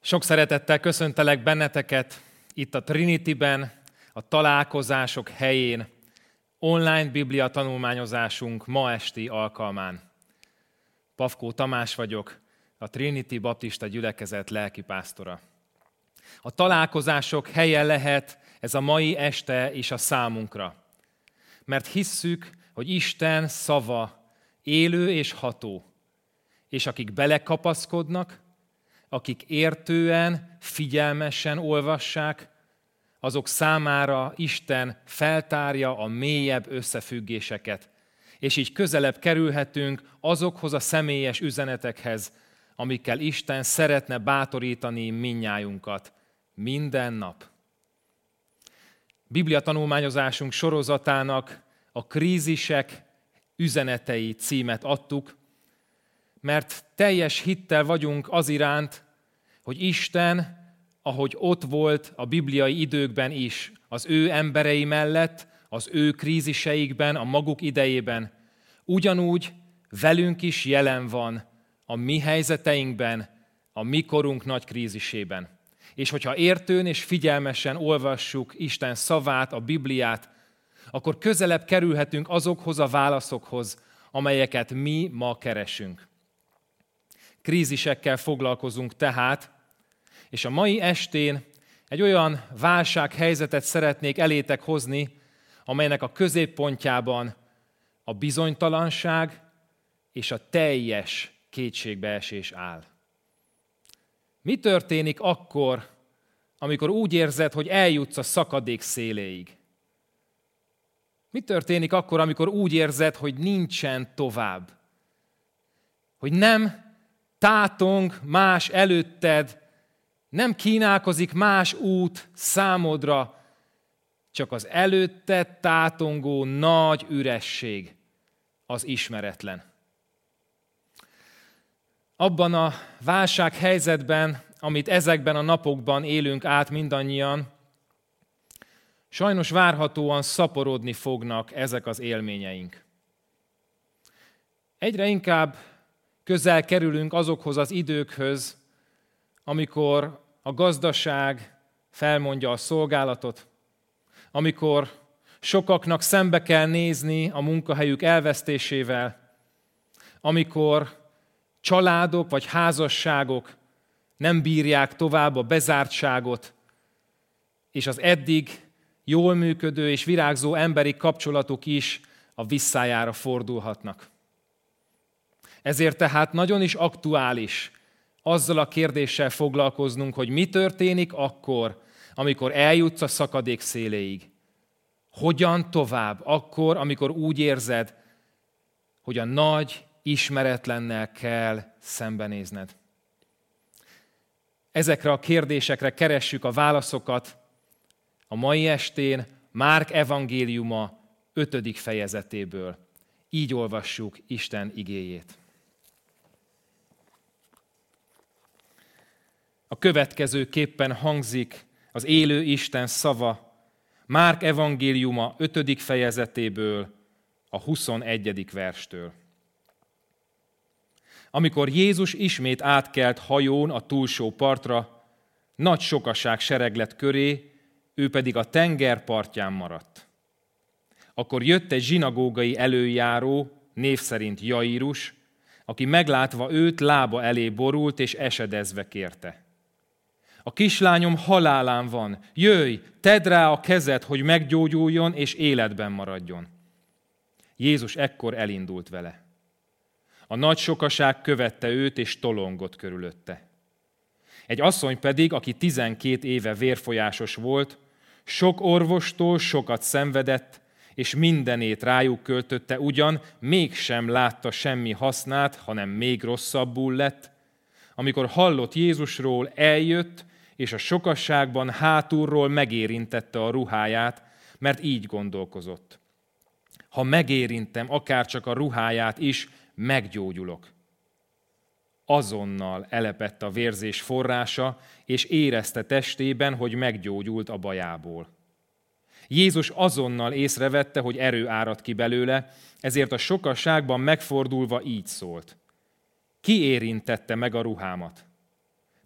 Sok szeretettel köszöntelek benneteket itt a Trinityben, a találkozások helyén, online Biblia tanulmányozásunk ma esti alkalmán. Pafkó Tamás vagyok, a Trinity Baptista Gyülekezet lelkipásztora. A találkozások helye lehet ez a mai este is a számunkra, mert hisszük, hogy Isten szava élő és ható, és akik belekapaszkodnak, akik értően, figyelmesen olvassák, azok számára Isten feltárja a mélyebb összefüggéseket, és így közelebb kerülhetünk azokhoz a személyes üzenetekhez, amikkel Isten szeretne bátorítani mindnyájunkat minden nap. Biblia tanulmányozásunk sorozatának a krízisek üzenetei címet adtuk, mert teljes hittel vagyunk az iránt, hogy Isten, ahogy ott volt a bibliai időkben is, az ő emberei mellett, az ő kríziseikben, a maguk idejében, ugyanúgy velünk is jelen van a mi helyzeteinkben, a mi korunk nagy krízisében. És hogyha értőn és figyelmesen olvassuk Isten szavát, a Bibliát, akkor közelebb kerülhetünk azokhoz a válaszokhoz, amelyeket mi ma keresünk. Krízisekkel foglalkozunk tehát, és a mai estén egy olyan válsághelyzetet szeretnék elétek hozni, amelynek a középpontjában a bizonytalanság és a teljes kétségbeesés áll. Mi történik akkor, amikor úgy érzed, hogy eljutsz a szakadék széléig? Mi történik akkor, amikor úgy érzed, hogy nincsen tovább? Hogy nem tátong más előtted, nem kínálkozik más út számodra, csak az előtted tátongó nagy üresség, az ismeretlen. Abban a válsághelyzetben, amit ezekben a napokban élünk át mindannyian, sajnos várhatóan szaporodni fognak ezek az élményeink. Egyre inkább közel kerülünk azokhoz az időkhöz, amikor a gazdaság felmondja a szolgálatot, amikor sokaknak szembe kell nézni a munkahelyük elvesztésével, amikor családok vagy házasságok nem bírják tovább a bezártságot, és az eddig jól működő és virágzó emberi kapcsolatok is a visszájára fordulhatnak. Ezért tehát nagyon is aktuális azzal a kérdéssel foglalkoznunk, hogy mi történik akkor, amikor eljutsz a szakadék széléig. Hogyan tovább akkor, amikor úgy érzed, hogy a nagy ismeretlennel kell szembenézned. Ezekre a kérdésekre keressük a válaszokat a mai estén Márk evangéliuma 5. fejezetéből. Így olvassuk Isten igéjét. A következőképpen hangzik az élő Isten szava Márk evangéliuma 5. fejezetéből, a 21. verstől. Amikor Jézus ismét átkelt hajón a túlsó partra, nagy sokaság sereglet köré, ő pedig a tenger partján maradt. Akkor jött egy zsinagógai előjáró, név szerint Jairus, aki meglátva őt lába elé borult és esedezve kérte. A kislányom halálán van, jöjj, tedd rá a kezed, hogy meggyógyuljon és életben maradjon. Jézus ekkor elindult vele. A nagy sokaság követte őt és tolongott körülötte. Egy asszony pedig, aki 12 éve vérfolyásos volt, sok orvostól sokat szenvedett, és mindenét rájuk költötte, ugyan mégsem látta semmi hasznát, hanem még rosszabbul lett. Amikor hallott Jézusról, eljött, és a sokasságban hátulról megérintette a ruháját, mert így gondolkozott. Ha megérintem akárcsak a ruháját is, meggyógyulok. Azonnal elepett a vérzés forrása, és érezte testében, hogy meggyógyult a bajából. Jézus azonnal észrevette, hogy erő árad ki belőle, ezért a sokasságban megfordulva így szólt. Ki érintette meg a ruhámat?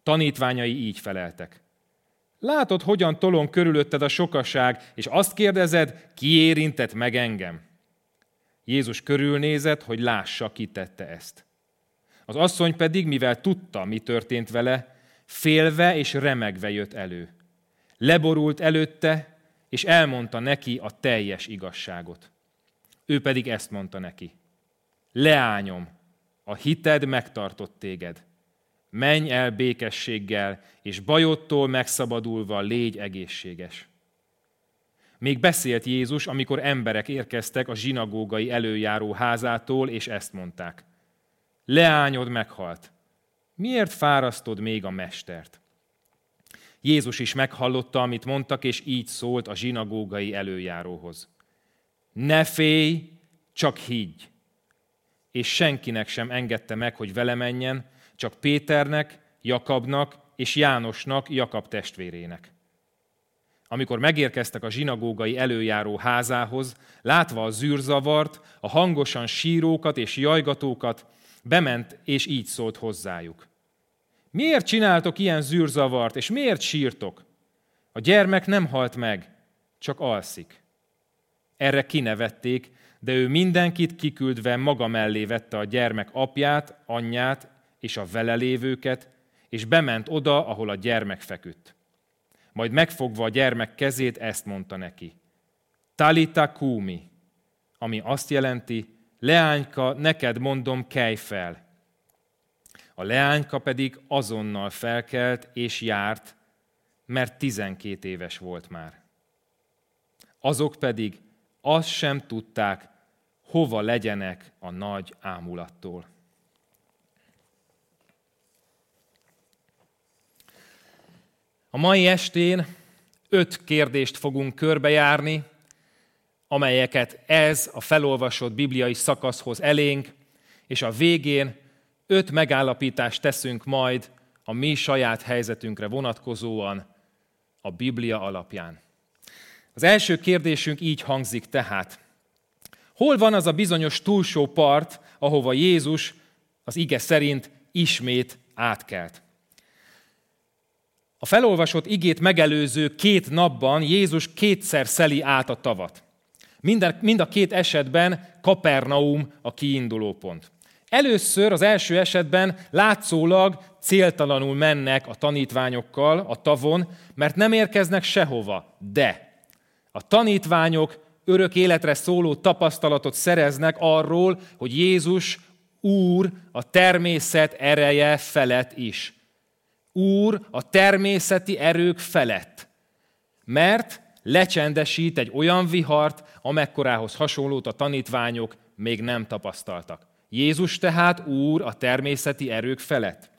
tanítványai így feleltek. Látod, hogyan tolong körülötted a sokaság, és azt kérdezed, ki érintett meg engem? Jézus körülnézett, hogy lássa, ki tette ezt. Az asszony pedig, mivel tudta, mi történt vele, félve és remegve jött elő. Leborult előtte, és elmondta neki a teljes igazságot. Ő pedig ezt mondta neki. Leányom, a hited megtartott téged. Menj el békességgel, és bajodtól megszabadulva légy egészséges. Még beszélt Jézus, amikor emberek érkeztek a zsinagógai előjáró házától, és ezt mondták. Leányod meghalt. Miért fárasztod még a mestert? Jézus is meghallotta, amit mondtak, és így szólt a zsinagógai előjáróhoz. Ne félj, csak higgy. És senkinek sem engedte meg, hogy vele menjen, csak Péternek, Jakabnak és Jánosnak, Jakab testvérének. Amikor megérkeztek a zsinagógai előjáró házához, látva a zűrzavart, a hangosan sírókat és jajgatókat, bement és így szólt hozzájuk. Miért csináltok ilyen zűrzavart, és miért sírtok? A gyermek nem halt meg, csak alszik. Erre kinevették, de ő mindenkit kiküldve maga mellé vette a gyermek apját, anyját és a vele lévőket, és bement oda, ahol a gyermek feküdt. Majd megfogva a gyermek kezét, ezt mondta neki. Talita kumi, ami azt jelenti, leányka, neked mondom, kelj fel. A leányka pedig azonnal felkelt és járt, mert 12 éves volt már. Azok pedig azt sem tudták, hova legyenek a nagy ámulattól. A mai estén 5 kérdést fogunk körbejárni, amelyeket ez a felolvasott bibliai szakaszhoz elénk, és a végén 5 megállapítást teszünk majd a mi saját helyzetünkre vonatkozóan a Biblia alapján. Az első kérdésünk így hangzik tehát. Hol van az a bizonyos túlsó part, ahova Jézus az ige szerint ismét átkelt? A felolvasott igét megelőző 2 napban Jézus 2-szer szeli át a tavat. Mind a 2 esetben Kapernaum a kiinduló pont. Először az első esetben látszólag céltalanul mennek a tanítványokkal a tavon, mert nem érkeznek sehova, de a tanítványok örök életre szóló tapasztalatot szereznek arról, hogy Jézus Úr a természet ereje felett is. Úr a természeti erők felett, mert lecsendesít egy olyan vihart, amekkorához hasonlót a tanítványok még nem tapasztaltak. Jézus tehát Úr a természeti erők felett.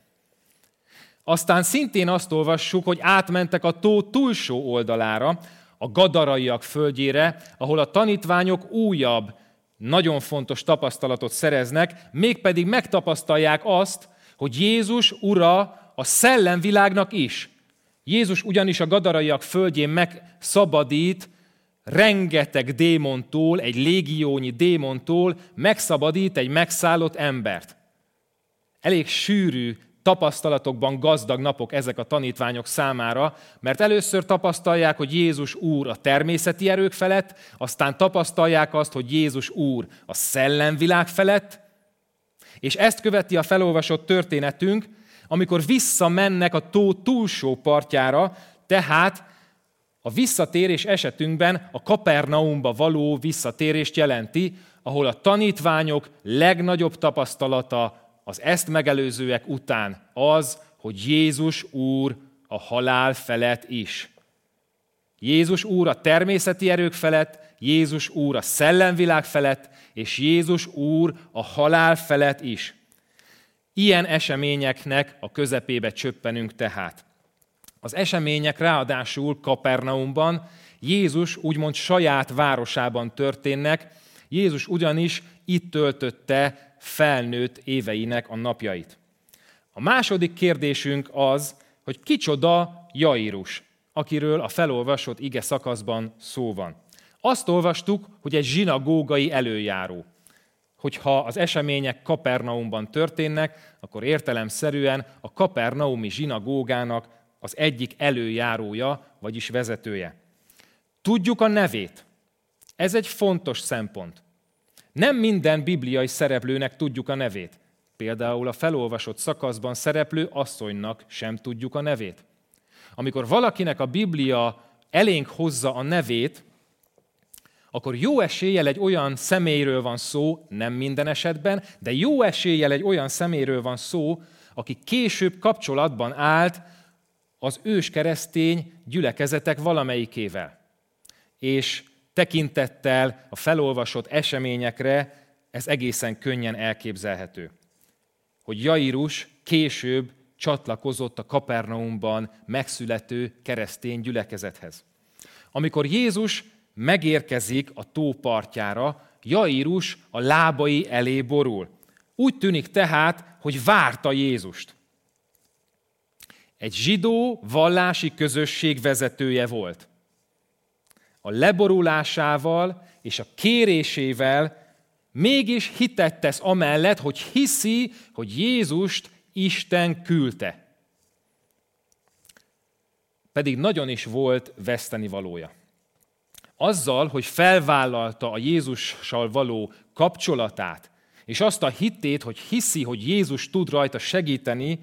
Aztán szintén azt olvassuk, hogy átmentek a tó túlsó oldalára, a gadaraiak földjére, ahol a tanítványok újabb, nagyon fontos tapasztalatot szereznek, mégpedig megtapasztalják azt, hogy Jézus ura a szellemvilágnak is. Jézus ugyanis a gadaraiak földjén megszabadít rengeteg démontól, egy légiónyi démontól megszabadít egy megszállott embert. Elég sűrű tapasztalatokban gazdag napok ezek a tanítványok számára, mert először tapasztalják, hogy Jézus Úr a természeti erők felett, aztán tapasztalják azt, hogy Jézus Úr a szellemvilág felett, és ezt követi a felolvasott történetünk, amikor visszamennek a tó túlsó partjára, tehát a visszatérés esetünkben a Kapernaumba való visszatérést jelenti, ahol a tanítványok legnagyobb tapasztalata az ezt megelőzőek után az, hogy Jézus Úr a halál felett is. Jézus Úr a természeti erők felett, Jézus Úr a szellemvilág felett, és Jézus Úr a halál felett is. Ilyen eseményeknek a közepébe csöppenünk tehát. Az események ráadásul Kapernaumban, Jézus úgymond saját városában történnek, Jézus ugyanis itt töltötte felnőtt éveinek a napjait. A második kérdésünk az, hogy kicsoda Jairus, akiről a felolvasott ige szakaszban szó van. Azt olvastuk, hogy egy zsinagógai előjáró. hogyha az események Kapernaumban történnek, akkor értelemszerűen a kapernaumi zsinagógának az egyik előjárója, vagyis vezetője. Tudjuk a nevét. Ez egy fontos szempont. Nem minden bibliai szereplőnek tudjuk a nevét. Például a felolvasott szakaszban szereplő asszonynak sem tudjuk a nevét. Amikor valakinek a Biblia elénk hozza a nevét, akkor jó eséllyel egy olyan személyről van szó, nem minden esetben, de jó eséllyel egy olyan személyről van szó, aki később kapcsolatban állt az őskeresztény gyülekezetek valamelyikével. És tekintettel a felolvasott eseményekre ez egészen könnyen elképzelhető. Hogy Jairus később csatlakozott a Kapernaumban megszülető keresztény gyülekezethez. Amikor Jézus megérkezik a tó partjára, Jairus a lábai elé borul. Úgy tűnik tehát, hogy várta Jézust. Egy zsidó vallási közösség vezetője volt. A leborulásával és a kérésével mégis hitet tesz amellett, hogy hiszi, hogy Jézust Isten küldte. Pedig nagyon is volt vesztenivalója. Azzal, hogy felvállalta a Jézussal való kapcsolatát, és azt a hitét, hogy hiszi, hogy Jézus tud rajta segíteni,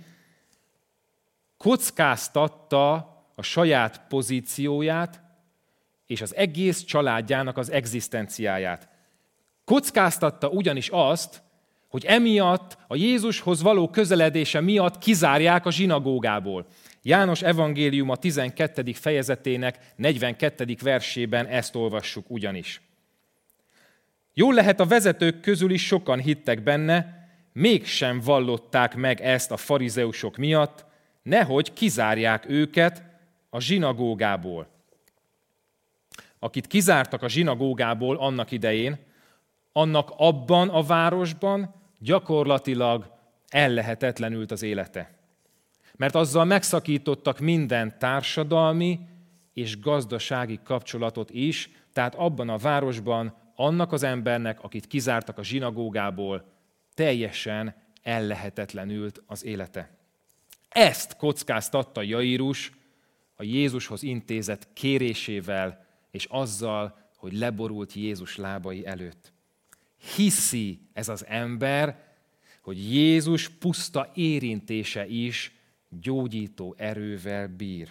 kockáztatta a saját pozícióját és az egész családjának az egzisztenciáját. Kockáztatta ugyanis azt, hogy emiatt a Jézushoz való közeledése miatt kizárják a zsinagógából. János evangéliuma 12. fejezetének 42. versében ezt olvassuk ugyanis. Jól lehet, a vezetők közül is sokan hittek benne, mégsem vallották meg ezt a farizeusok miatt, nehogy kizárják őket a zsinagógából. Akit kizártak a zsinagógából annak idején, annak abban a városban gyakorlatilag ellehetetlenült az élete. Mert azzal megszakítottak minden társadalmi és gazdasági kapcsolatot is, tehát abban a városban annak az embernek, akit kizártak a zsinagógából, teljesen ellehetetlenült az élete. Ezt kockáztatta Jairus a Jézushoz intézett kérésével, és azzal, hogy leborult Jézus lábai előtt. Hiszi ez az ember, hogy Jézus puszta érintése is gyógyító erővel bír.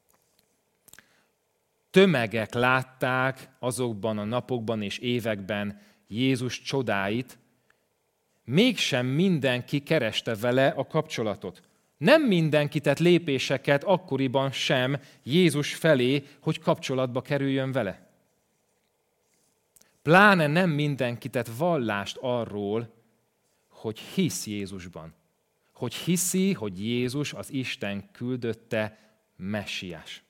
Tömegek látták azokban a napokban és években Jézus csodáit, mégsem mindenki kereste vele a kapcsolatot. Nem mindenki tett lépéseket akkoriban sem Jézus felé, hogy kapcsolatba kerüljön vele. Pláne nem mindenki tett vallást arról, hogy hisz Jézusban. Hogy hiszi, hogy Jézus az Isten küldötte messiás.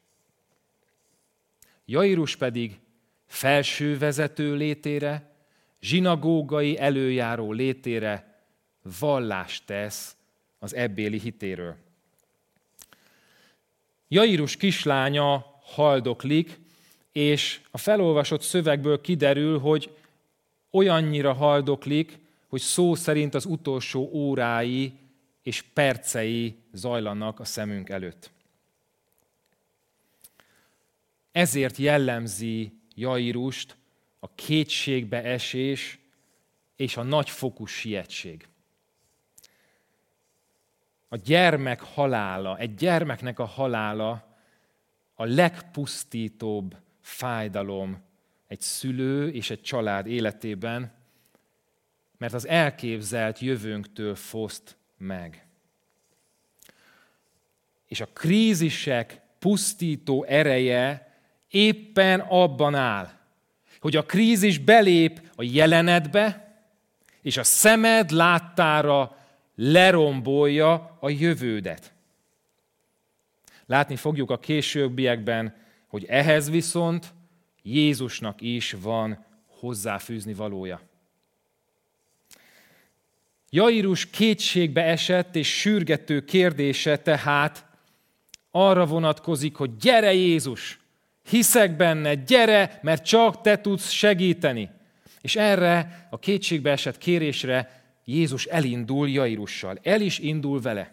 Jairus pedig felső vezető létére, zsinagógai előjáró létére vallást tesz az ebbéli hitéről. Jairus kislánya haldoklik, és a felolvasott szövegből kiderül, hogy olyannyira haldoklik, hogy szó szerint az utolsó órái és percei zajlanak a szemünk előtt. Ezért jellemzi Jairust a kétségbe esés és a nagyfokú sietség. A gyermek halála, egy gyermeknek a halála a legpusztítóbb fájdalom egy szülő és egy család életében, mert az elképzelt jövőnktől foszt meg. És a krízisek pusztító ereje éppen abban áll, hogy a krízis belép a jelenetbe, és a szemed láttára lerombolja a jövődet. Látni fogjuk a későbbiekben, hogy ehhez viszont Jézusnak is van hozzáfűzni valója. Jairus kétségbe esett és sürgető kérdése tehát arra vonatkozik, hogy gyere Jézus, hiszek benne, gyere, mert csak te tudsz segíteni. És erre a kétségbeesett kérésre Jézus elindul Jairussal. El is indul vele.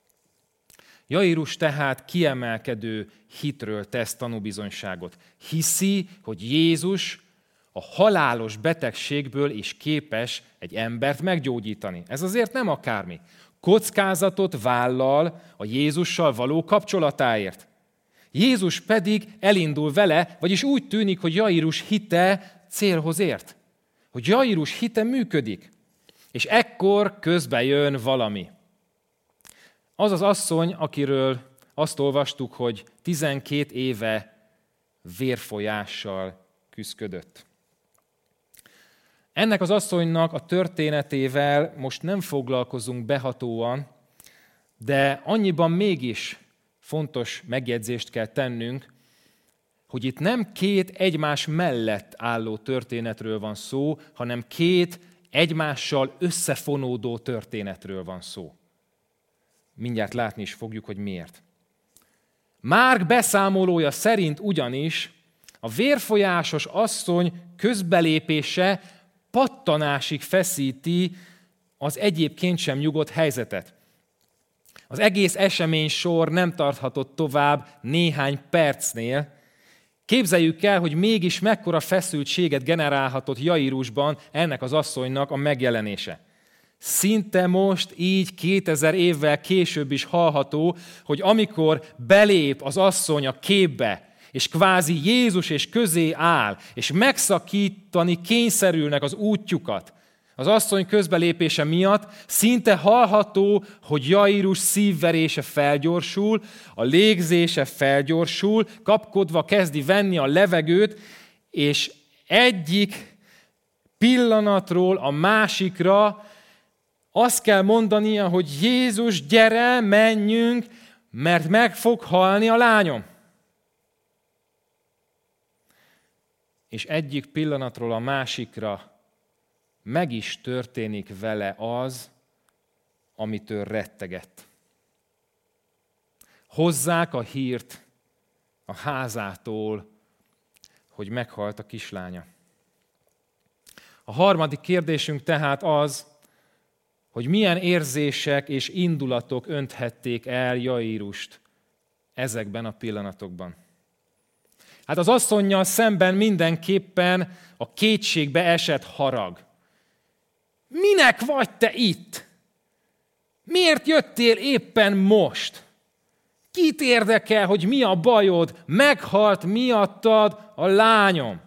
Jairus tehát kiemelkedő hitről tesz tanúbizonyságot. Hiszi, hogy Jézus a halálos betegségből is képes egy embert meggyógyítani. Ez azért nem akármi. Kockázatot vállal a Jézussal való kapcsolatáért. Jézus pedig elindul vele, vagyis úgy tűnik, hogy Jairus hite célhoz ért. Hogy Jairus hite működik. És ekkor közbe jön valami. Az az asszony, akiről azt olvastuk, hogy 12 éve vérfolyással küszködött. Ennek az asszonynak a történetével most nem foglalkozunk behatóan, de annyiban mégis fontos megjegyzést kell tennünk, hogy itt nem két egymás mellett álló történetről van szó, hanem két egymással összefonódó történetről van szó. Mindjárt látni is fogjuk, hogy miért. Márk beszámolója szerint ugyanis a vérfolyásos asszony közbelépése pattanásig feszíti az egyébként sem nyugodt helyzetet. Az egész esemény sor nem tarthatott tovább néhány percnél. Képzeljük el, hogy mégis mekkora feszültséget generálhatott Jairusban ennek az asszonynak a megjelenése. Szinte most így 2000 évvel később is hallható, hogy amikor belép az asszony a képbe, és kvázi Jézus és közé áll, és megszakítani kényszerülnek az útjukat, az asszony közbelépése miatt szinte hallható, hogy Jairus szívverése felgyorsul, a légzése felgyorsul, kapkodva kezdi venni a levegőt, és egyik pillanatról a másikra azt kell mondania, hogy Jézus, gyere, menjünk, mert meg fog halni a lányom. És egyik pillanatról a másikra meg is történik vele az, amitől rettegett. Hozzák a hírt a házától, hogy meghalt a kislánya. A harmadik kérdésünk tehát az, hogy milyen érzések és indulatok önthették el Jairust ezekben a pillanatokban. Hát az asszonnyal szemben mindenképpen a kétségbe esett harag. Minek vagy te itt? Miért jöttél éppen most? Kit érdekel, hogy mi a bajod? Meghalt miattad a lányom.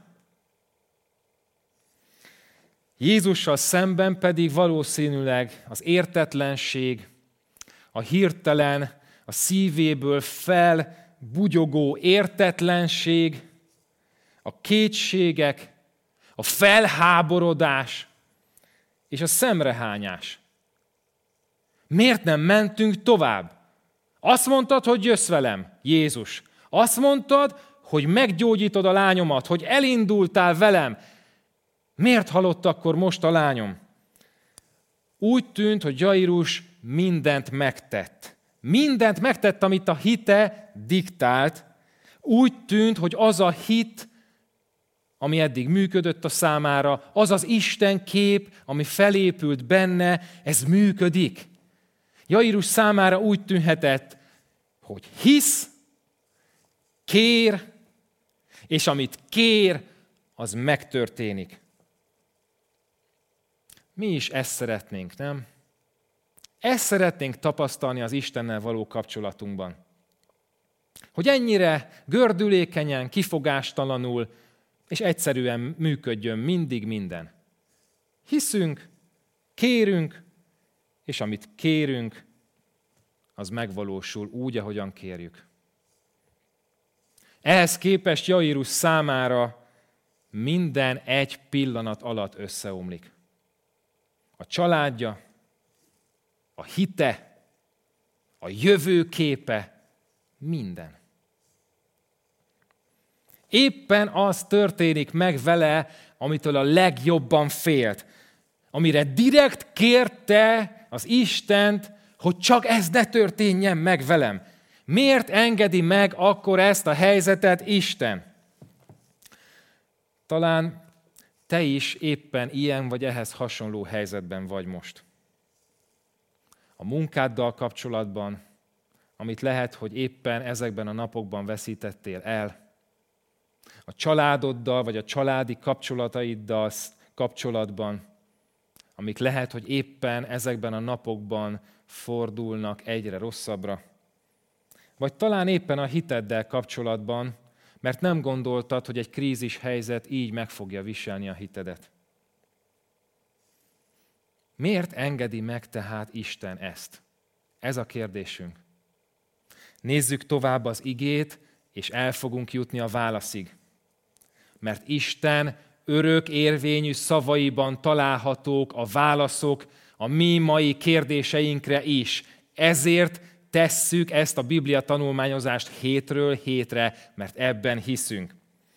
Jézussal szemben pedig valószínűleg az értetlenség, a hirtelen, a szívéből felbugyogó értetlenség, a kétségek, a felháborodás és a szemrehányás. Miért nem mentünk tovább? Azt mondtad, hogy jössz velem, Jézus. Azt mondtad, hogy meggyógyítod a lányomat, hogy elindultál velem. Miért halott akkor most a lányom? Úgy tűnt, hogy Jairus mindent megtett. Mindent megtett, amit a hite diktált. Úgy tűnt, hogy az a hit, ami eddig működött a számára, az az Isten kép, ami felépült benne, ez működik. Jairus számára úgy tűnhetett, hogy hisz, kér, és amit kér, az megtörténik. Mi is ezt szeretnénk, nem? Ezt szeretnénk tapasztalni az Istennel való kapcsolatunkban. Hogy ennyire gördülékenyen, kifogástalanul, és egyszerűen működjön mindig minden. Hiszünk, kérünk, és amit kérünk, az megvalósul úgy, ahogyan kérjük. Ehhez képest Jairus számára minden egy pillanat alatt összeomlik. A családja, a hite, a jövőképe, minden. Éppen az történik meg vele, amitől a legjobban félt, amire direkt kérte az Istent, hogy csak ez ne történjen meg velem. Miért engedi meg akkor ezt a helyzetet Isten? Talán te is éppen ilyen vagy ehhez hasonló helyzetben vagy most. A munkáddal kapcsolatban, amit lehet, hogy éppen ezekben a napokban veszítettél el, a családoddal vagy a családi kapcsolataiddal kapcsolatban, amik lehet, hogy éppen ezekben a napokban fordulnak egyre rosszabbra. Vagy talán éppen a hiteddel kapcsolatban, mert nem gondoltad, hogy egy krízis helyzet így meg fogja viselni a hitedet. Miért engedi meg tehát Isten ezt? Ez a kérdésünk. Nézzük tovább az igét, és el fogunk jutni a válaszig. Mert Isten örök érvényű szavaiban találhatók a válaszok a mi mai kérdéseinkre is. Ezért tesszük ezt a Biblia tanulmányozást hétről hétre, mert ebben hiszünk.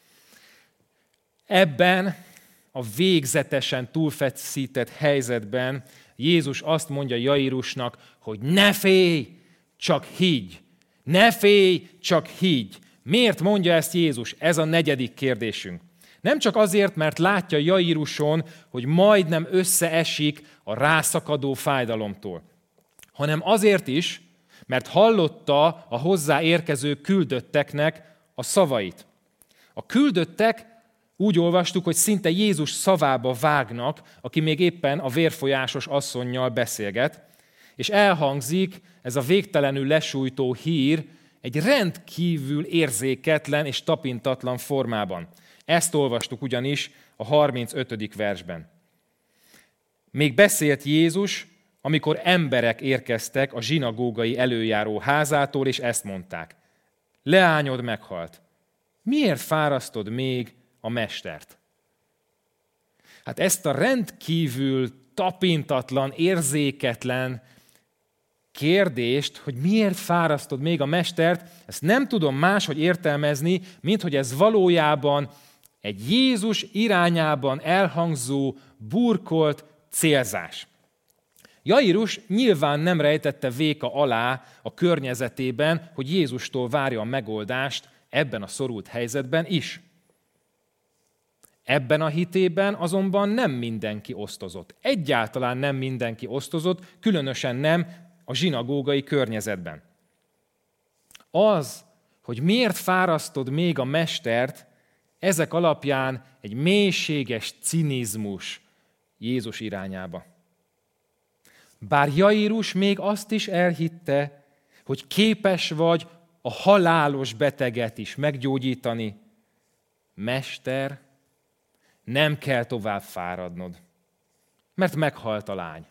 Ebben a végzetesen túlfeszített helyzetben Jézus azt mondja Jairusnak, hogy ne félj, csak higgy. Ne félj, csak higgy. Miért mondja ezt Jézus? Ez a negyedik kérdésünk. Nem csak azért, mert látja Jairuson, hogy majdnem összeesik a rászakadó fájdalomtól, hanem azért is, mert hallotta a hozzá érkező küldötteknek a szavait. A küldöttek, úgy olvastuk, hogy szinte Jézus szavába vágnak, aki még éppen a vérfolyásos asszonnyal beszélget, és elhangzik ez a végtelenül lesújtó hír egy rendkívül érzéketlen és tapintatlan formában. Ezt olvastuk ugyanis a 35. versben. Még beszélt Jézus, amikor emberek érkeztek a zsinagógai előjáró házától, és ezt mondták. Leányod meghalt. Miért fárasztod még a mestert? Hát ezt a rendkívül tapintatlan, érzéketlen kérdést, hogy miért fárasztod még a mestert, ezt nem tudom máshogy értelmezni, mint hogy ez valójában egy Jézus irányában elhangzó, burkolt célzás. Jairus nyilván nem rejtette véka alá a környezetében, hogy Jézustól várja a megoldást ebben a szorult helyzetben is. Ebben a hitében azonban nem mindenki osztozott. Egyáltalán nem mindenki osztozott, különösen nem a zsinagógai környezetben. Az, hogy miért fárasztod még a mestert, ezek alapján egy mélységes cinizmus Jézus irányába. Bár Jairus még azt is elhitte, hogy képes vagy a halálos beteget is meggyógyítani, mester, nem kell tovább fáradnod, mert meghalt a lány.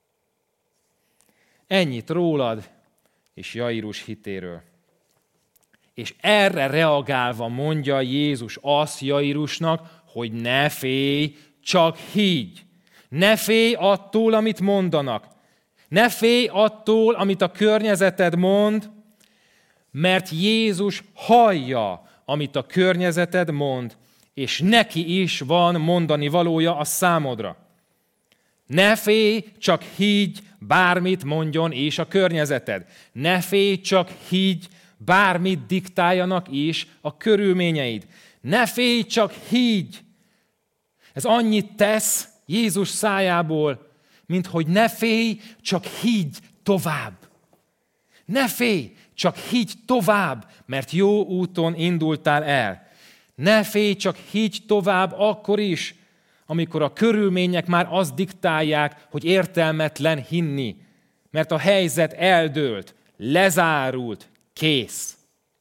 Ennyit rólad és Jairus hitéről. És erre reagálva mondja Jézus azt Jairusnak, hogy ne félj, csak higgy. Ne félj attól, amit mondanak. Ne félj attól, amit a környezeted mond, mert Jézus hallja, amit a környezeted mond, és neki is van mondani valója a számodra. Ne félj, csak higgy, bármit mondjon is a környezeted. Ne félj, csak higgy, bármit diktáljanak is a körülményeid. Ne félj, csak higgy. Ez annyit tesz Jézus szájából, mint hogy ne félj, csak higgy tovább. Ne félj, csak higgy tovább, mert jó úton indultál el. Ne félj, csak higgy tovább akkor is, amikor a körülmények már azt diktálják, hogy értelmetlen hinni, mert a helyzet eldőlt, lezárult, kész.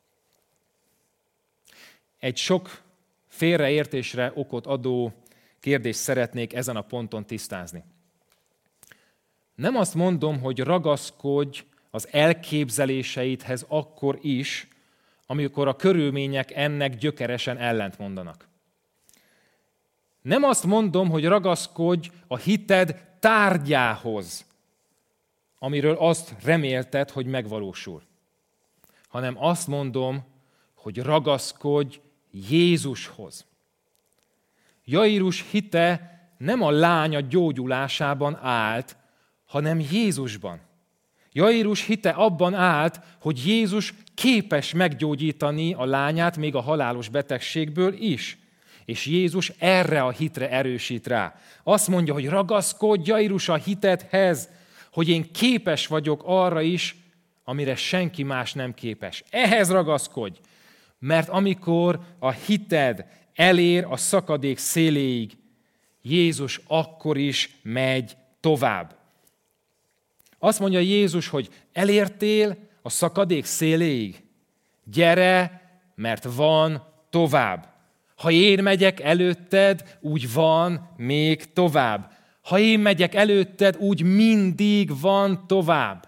Egy sok félreértésre okot adó kérdést szeretnék ezen a ponton tisztázni. Nem azt mondom, hogy ragaszkodj az elképzeléseidhez akkor is, amikor a körülmények ennek gyökeresen ellentmondanak. Nem azt mondom, hogy ragaszkodj a hited tárgyához, amiről azt remélted, hogy megvalósul. Hanem azt mondom, hogy ragaszkodj Jézushoz. Jairus hite nem a lánya gyógyulásában állt, hanem Jézusban. Jairus hite abban állt, hogy Jézus képes meggyógyítani a lányát még a halálos betegségből is. És Jézus erre a hitre erősít rá. Azt mondja, hogy ragaszkodj, Jairus, a hitedhez, hogy én képes vagyok arra is, amire senki más nem képes. Ehhez ragaszkodj, mert amikor a hited elér a szakadék széléig, Jézus akkor is megy tovább. Azt mondja Jézus, hogy elértél a szakadék széléig. Gyere, mert van tovább. Ha én megyek előtted, úgy van még tovább. Ha én megyek előtted, úgy mindig van tovább.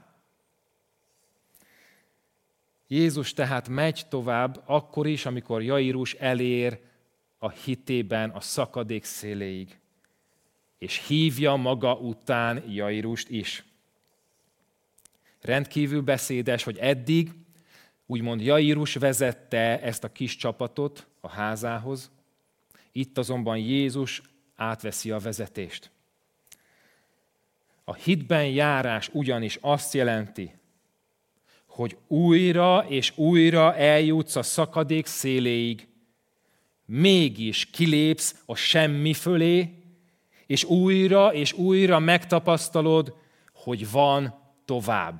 Jézus tehát megy tovább akkor is, amikor Jairus elér a hitében a szakadék széléig, és hívja maga után Jairust is. Rendkívül beszédes, hogy eddig úgymond Jairus vezette ezt a kis csapatot a házához, itt azonban Jézus átveszi a vezetést. A hitben járás ugyanis azt jelenti, hogy újra és újra eljutsz a szakadék széléig, mégis kilépsz a semmi fölé, és újra megtapasztalod, hogy van tovább.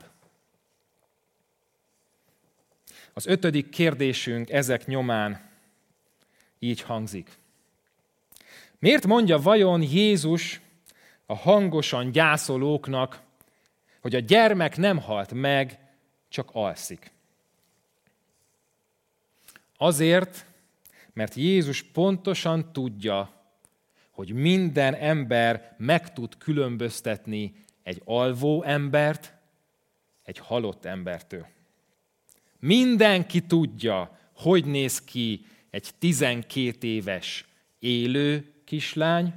Az 5. kérdésünk ezek nyomán így hangzik. Miért mondja vajon Jézus a hangosan gyászolóknak, hogy a gyermek nem halt meg, csak alszik? Azért, mert Jézus pontosan tudja, hogy minden ember meg tud különböztetni egy alvó embert egy halott embertől. Mindenki tudja, hogy néz ki egy 12 éves élő kislány,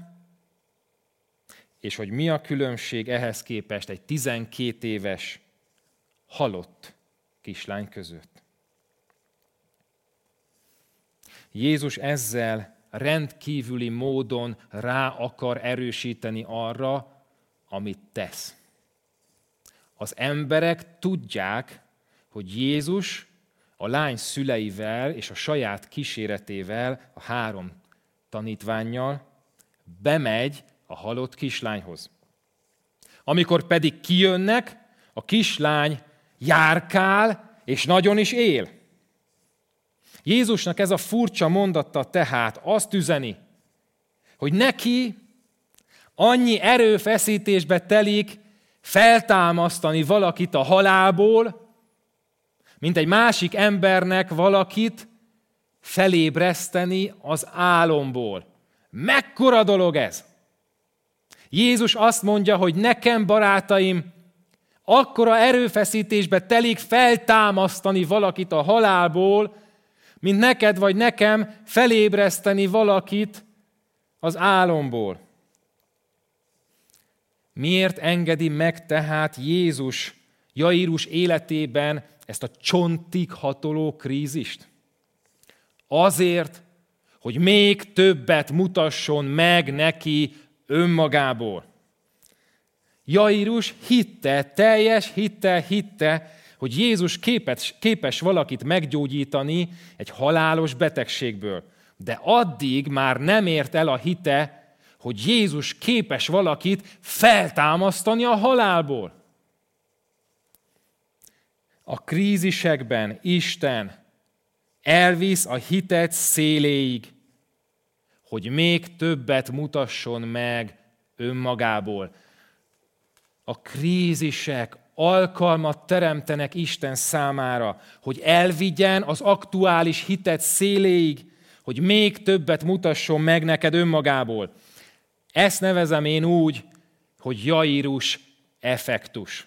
és hogy mi a különbség ehhez képest egy 12 éves halott kislány között. Jézus ezzel rendkívüli módon rá akar erősíteni arra, amit tesz. Az emberek tudják, hogy Jézus a lány szüleivel és a saját kíséretével, a 3 tanítvánnyal bemegy a halott kislányhoz. Amikor pedig kijönnek, a kislány járkál és nagyon is él. Jézusnak ez a furcsa mondata tehát azt üzeni, hogy neki annyi erőfeszítésbe telik feltámasztani valakit a halálból, mint egy másik embernek valakit felébreszteni az álomból. Mekkora dolog ez? Jézus azt mondja, hogy nekem, barátaim, akkora erőfeszítésbe telik feltámasztani valakit a halálból, mint neked vagy nekem felébreszteni valakit az álomból. Miért engedi meg tehát Jézus Jairus életében ezt a csontig hatoló krízist? Azért, hogy még többet mutasson meg neki önmagából. Jairus teljes hittel hitte, hogy Jézus képes valakit meggyógyítani egy halálos betegségből. De addig már nem ért el a hite, hogy Jézus képes valakit feltámasztani a halálból. A krízisekben Isten elvisz a hitet széléig, hogy még többet mutasson meg önmagából. A krízisek alkalmat teremtenek Isten számára, hogy elvigyen az aktuális hitet széléig, hogy még többet mutasson meg neked önmagából. Ezt nevezem én úgy, hogy Jairus effektus.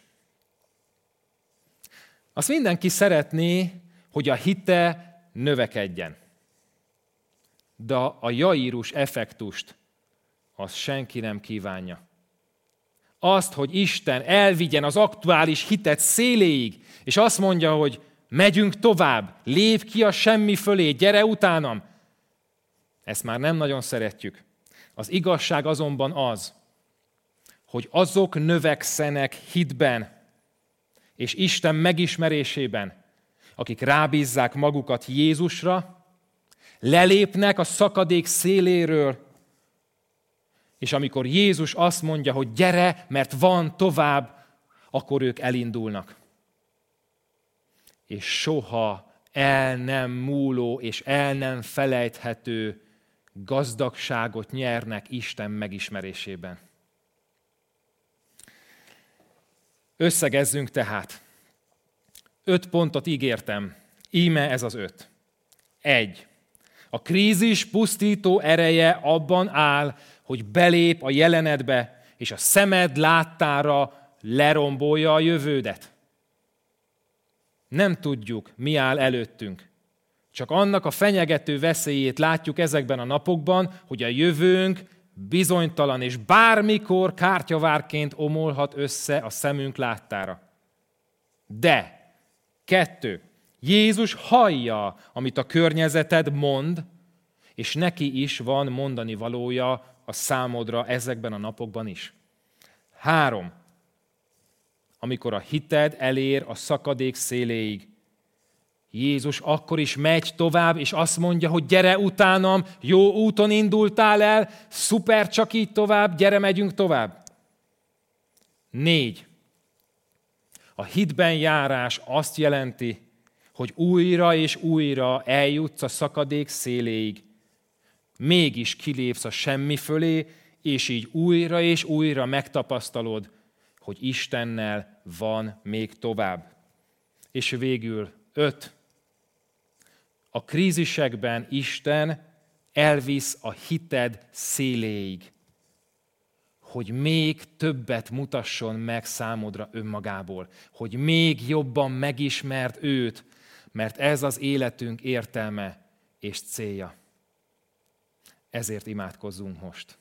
Azt mindenki szeretné, hogy a hite növekedjen. De a Jairus effektust azt senki nem kívánja. Azt, hogy Isten elvigyen az aktuális hitet széléig, és azt mondja, hogy megyünk tovább, lépj ki a semmi fölé, gyere utánam. Ezt már nem nagyon szeretjük. Az igazság azonban az, hogy azok növekszenek hitben és Isten megismerésében, akik rábízzák magukat Jézusra, lelépnek a szakadék széléről, és amikor Jézus azt mondja, hogy gyere, mert van tovább, akkor ők elindulnak. És soha el nem múló és el nem felejthető gazdagságot nyernek Isten megismerésében. Összegezzünk tehát. 5 pontot ígértem. Íme ez az 5. 1. A krízis pusztító ereje abban áll, hogy belép a jelenetbe, és a szemed láttára lerombolja a jövődet. Nem tudjuk, mi áll előttünk. Csak annak a fenyegető veszélyét látjuk ezekben a napokban, hogy a jövőnk bizonytalan és bármikor kártyavárként omolhat össze a szemünk láttára. De 2. Jézus hallja, amit a környezeted mond, és neki is van mondani valója a számodra ezekben a napokban is. 3. Amikor a hited elér a szakadék széléig, Jézus akkor is megy tovább, és azt mondja, hogy gyere utánam, jó úton indultál el, szuper, csak így tovább, gyere, megyünk tovább. 4. A hitben járás azt jelenti, hogy újra és újra eljutsz a szakadék széléig, mégis kilépsz a semmi fölé, és így újra és újra megtapasztalod, hogy Istennel van még tovább. És végül 5. A krízisekben Isten elvisz a hited széléig, hogy még többet mutasson meg számodra önmagából, hogy még jobban megismerd őt, mert ez az életünk értelme és célja. Ezért imádkozzunk most.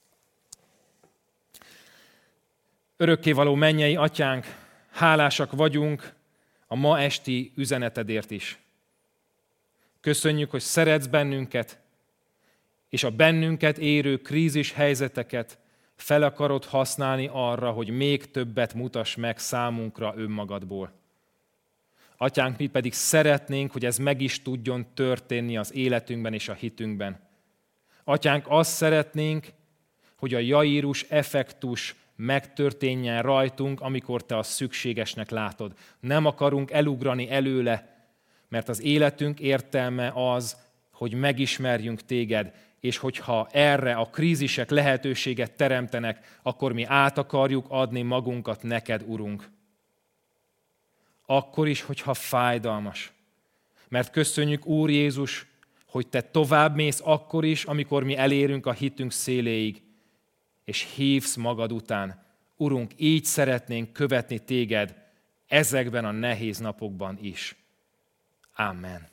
Örökkévaló mennyei Atyánk, hálásak vagyunk a ma esti üzenetedért is. Köszönjük, hogy szeretsz bennünket, és a bennünket érő krízis helyzeteket fel akarod használni arra, hogy még többet mutass meg számunkra önmagadból. Atyánk, mi pedig szeretnénk, hogy ez meg is tudjon történni az életünkben és a hitünkben. Atyánk, azt szeretnénk, hogy a Jairus effektus megtörténjen rajtunk, amikor te azt szükségesnek látod. Nem akarunk elugrani előle, mert az életünk értelme az, hogy megismerjünk téged, és hogyha erre a krízisek lehetőséget teremtenek, akkor mi át akarjuk adni magunkat neked, Urunk. Akkor is, hogyha fájdalmas. Mert köszönjük, Úr Jézus, hogy te tovább mész akkor is, amikor mi elérünk a hitünk széléig, és hívsz magad után. Urunk, így szeretnénk követni téged ezekben a nehéz napokban is. Amen.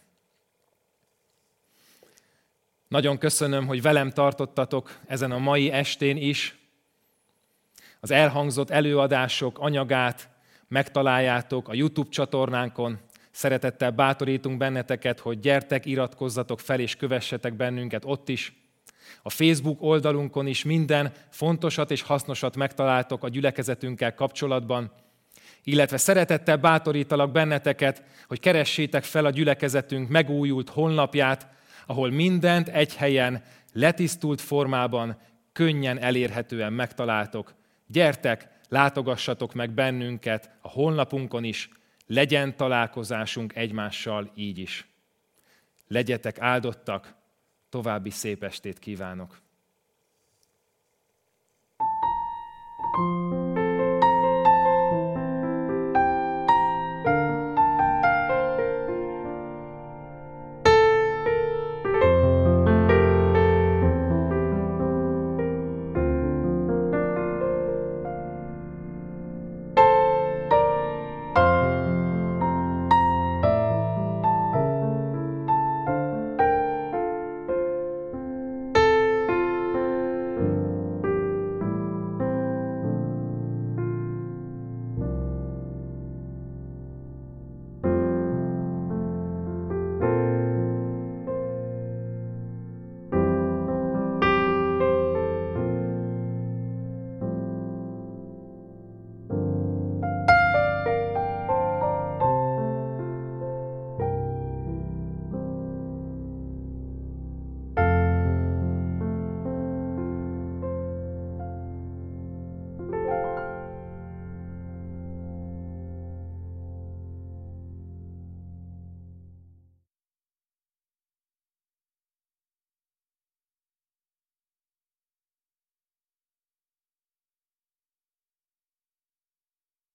Nagyon köszönöm, hogy velem tartottatok ezen a mai estén is. Az elhangzott előadások anyagát megtaláljátok a YouTube csatornánkon. Szeretettel bátorítunk benneteket, hogy gyertek, iratkozzatok fel és kövessetek bennünket ott is. A Facebook oldalunkon is minden fontosat és hasznosat megtaláltok a gyülekezetünkkel kapcsolatban, illetve szeretettel bátorítalak benneteket, hogy keressétek fel a gyülekezetünk megújult honlapját, ahol mindent egy helyen, letisztult formában, könnyen elérhetően megtaláltok. Gyertek, látogassatok meg bennünket a honlapunkon is, legyen találkozásunk egymással így is. Legyetek áldottak, további szép estét kívánok!